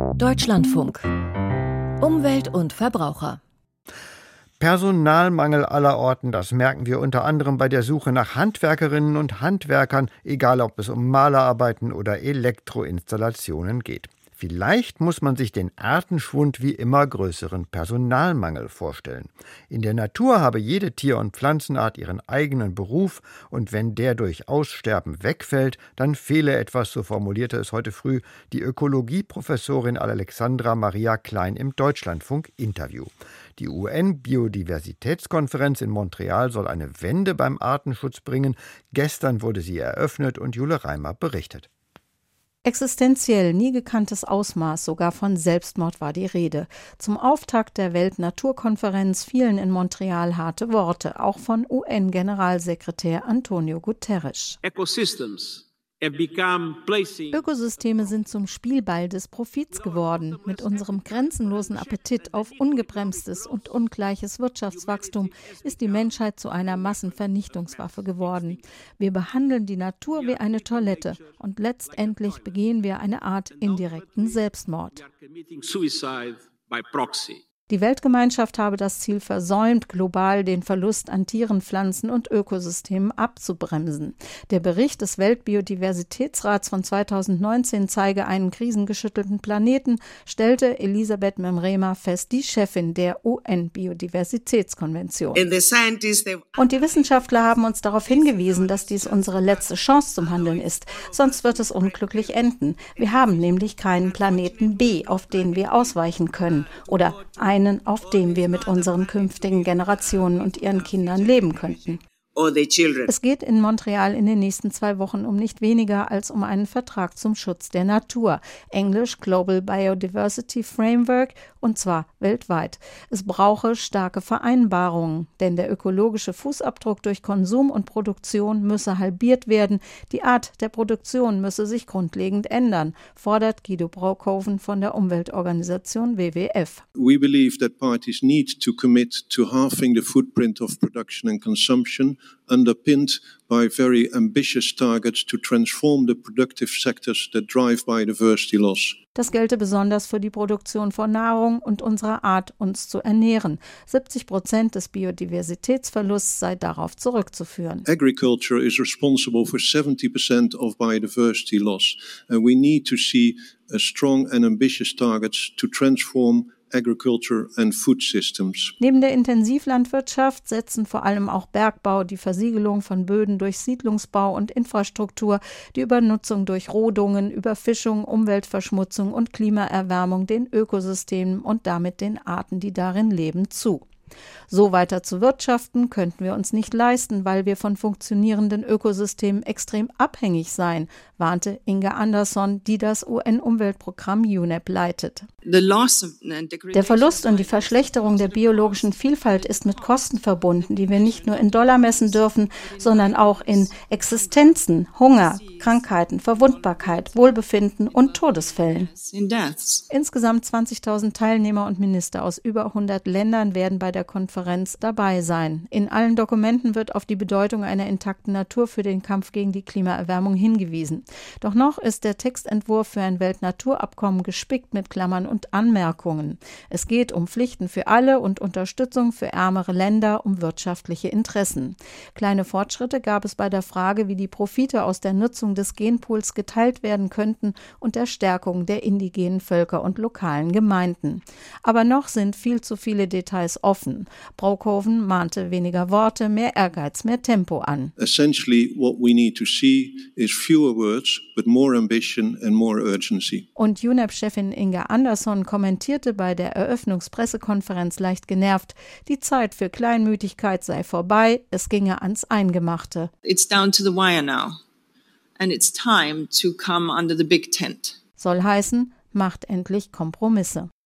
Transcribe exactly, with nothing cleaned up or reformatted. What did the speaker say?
Deutschlandfunk. Umwelt und Verbraucher. Personalmangel allerorten, das merken wir unter anderem bei der Suche nach Handwerkerinnen und Handwerkern, egal ob es um Malerarbeiten oder Elektroinstallationen geht. Vielleicht muss man sich den Artenschwund wie immer größeren Personalmangel vorstellen. In der Natur habe jede Tier- und Pflanzenart ihren eigenen Beruf und wenn der durch Aussterben wegfällt, dann fehle etwas, so formulierte es heute früh die Ökologieprofessorin Alexandra Maria Klein im Deutschlandfunk-Interview. Die U N-Biodiversitätskonferenz in Montreal soll eine Wende beim Artenschutz bringen. Gestern wurde sie eröffnet und Jule Reimer berichtet. Existenziell nie gekanntes Ausmaß, sogar von Selbstmord war die Rede. Zum Auftakt der Weltnaturkonferenz fielen in Montreal harte Worte, auch von U N-Generalsekretär Antonio Guterres. Ecosystems. Ökosysteme sind zum Spielball des Profits geworden. Mit unserem grenzenlosen Appetit auf ungebremstes und ungleiches Wirtschaftswachstum ist die Menschheit zu einer Massenvernichtungswaffe geworden. Wir behandeln die Natur wie eine Toilette und letztendlich begehen wir eine Art indirekten Selbstmord. Die Weltgemeinschaft habe das Ziel versäumt, global den Verlust an Tieren, Pflanzen und Ökosystemen abzubremsen. Der Bericht des Weltbiodiversitätsrats von zweitausendneunzehn zeige einen krisengeschüttelten Planeten, stellte Elisabeth Memrema fest, die Chefin der U N-Biodiversitätskonvention. Und die Wissenschaftler haben uns darauf hingewiesen, dass dies unsere letzte Chance zum Handeln ist. Sonst wird es unglücklich enden. Wir haben nämlich keinen Planeten B, auf den wir ausweichen können. Oder einen, auf dem wir mit unseren künftigen Generationen und ihren Kindern leben könnten. Es geht in Montreal in den nächsten zwei Wochen um nicht weniger als um einen Vertrag zum Schutz der Natur, englisch Global Biodiversity Framework, und zwar weltweit. Es brauche starke Vereinbarungen, denn der ökologische Fußabdruck durch Konsum und Produktion müsse halbiert werden, die Art der Produktion müsse sich grundlegend ändern, fordert Guido Brockhoven von der Umweltorganisation W W F. We believe that parties need to commit to halving the footprint of production and consumption, underpinned by very ambitious targets to transform the productive sectors that drive biodiversity loss. Das gelte besonders für die Produktion von Nahrung und unserer Art, uns zu ernähren. siebzig Prozent des Biodiversitätsverlusts sei darauf zurückzuführen. Agriculture is responsible for seventy percent of biodiversity loss. And we need to see a strong and ambitious targets to transform Agriculture and Food Systems. Neben der Intensivlandwirtschaft setzen vor allem auch Bergbau, die Versiegelung von Böden durch Siedlungsbau und Infrastruktur, die Übernutzung durch Rodungen, Überfischung, Umweltverschmutzung und Klimaerwärmung den Ökosystemen und damit den Arten, die darin leben, zu. So weiter zu wirtschaften könnten wir uns nicht leisten, weil wir von funktionierenden Ökosystemen extrem abhängig seien, warnte Inga Andersson, die das U N-Umweltprogramm U N E P leitet. Der Verlust und die Verschlechterung der biologischen Vielfalt ist mit Kosten verbunden, die wir nicht nur in Dollar messen dürfen, sondern auch in Existenzen, Hunger, Krankheiten, Verwundbarkeit, Wohlbefinden und Todesfällen. Insgesamt zwanzigtausend Teilnehmer und Minister aus über hundert Ländern werden bei der Konferenz dabei sein. In allen Dokumenten wird auf die Bedeutung einer intakten Natur für den Kampf gegen die Klimaerwärmung hingewiesen. Doch noch ist der Textentwurf für ein Weltnaturabkommen gespickt mit Klammern und Anmerkungen. Es geht um Pflichten für alle und Unterstützung für ärmere Länder, um wirtschaftliche Interessen. Kleine Fortschritte gab es bei der Frage, wie die Profite aus der Nutzung des Genpools geteilt werden könnten und der Stärkung der indigenen Völker und lokalen Gemeinden. Aber noch sind viel zu viele Details offen. Brockhoven mahnte weniger Worte, mehr Ehrgeiz, mehr Tempo an. Essentially what we need to see is fewer words, but more ambition and more urgency. Und U N E P-Chefin Inga Andersson kommentierte bei der Eröffnungspressekonferenz leicht genervt, die Zeit für Kleinmütigkeit sei vorbei, es ginge ans Eingemachte. It's down to the wire now. And it's time to come under the big tent. Soll heißen, macht endlich Kompromisse.